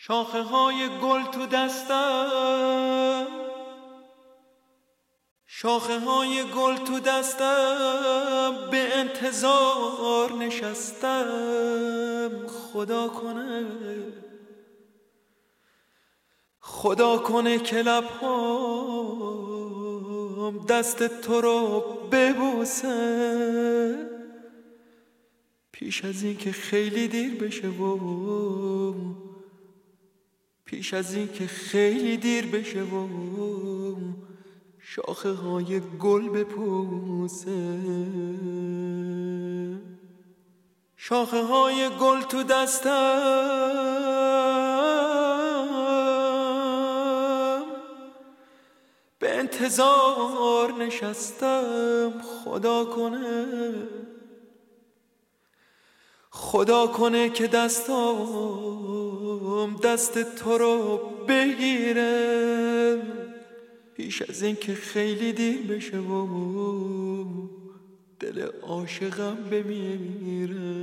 شاخه های گل تو دستم، شاخه های گل تو دستم، به انتظار نشستم. خدا کنه که لبهام دست تو رو ببوسه، پیش از این که خیلی دیر بشه پیش از این که خیلی دیر بشه شاخه های گل بپوسه. شاخه های گل تو دستم، به انتظار نشستم. خدا کنه که دستام دست تو رو بگیره، پیش از این که خیلی دیر بشه دل عاشقم بمیره.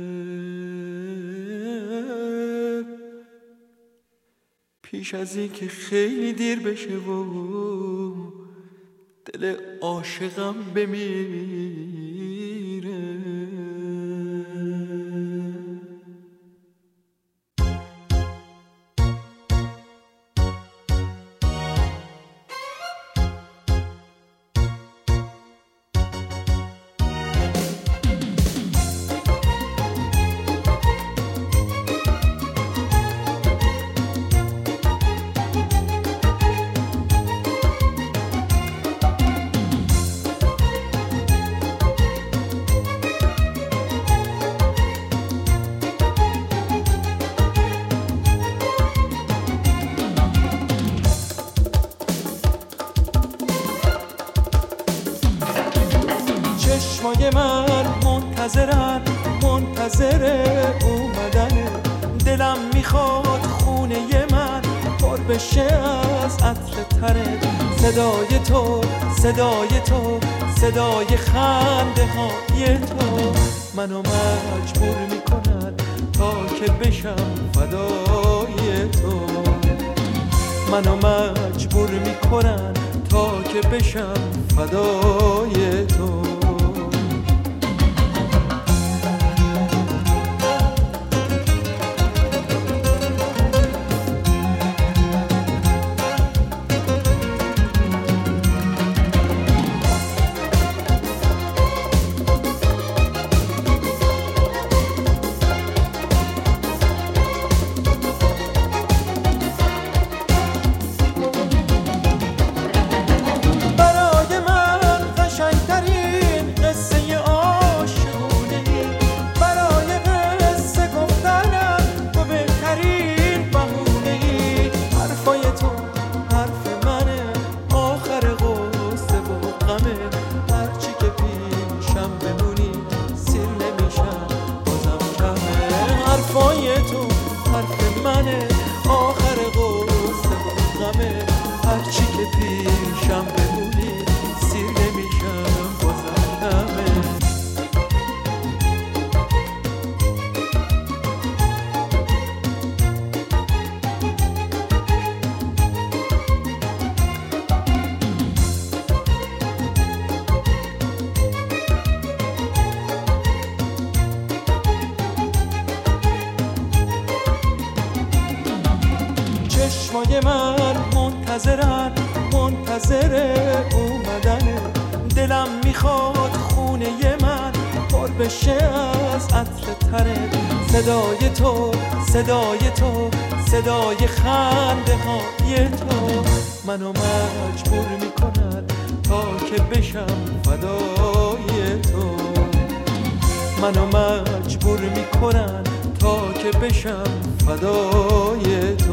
پیش از این که خیلی دیر بشه دل عاشقم بمیره. چشمای من منتظر اومدنه، دلم میخواد خونه من پر بشه از عطر تره. صدای خنده های تو منو مجبور میکنن تا که بشم فدای تو. منو مجبور میکنن تا که بشم فدای تو. چشمای من منتظر اومدنه، دلم میخواد خونه من پر بشه از عطر تره. صدای خنده های تو منو مجبور میکنن تا که بشم فدای تو. منو مجبور میکنن تا که بشم فدای تو.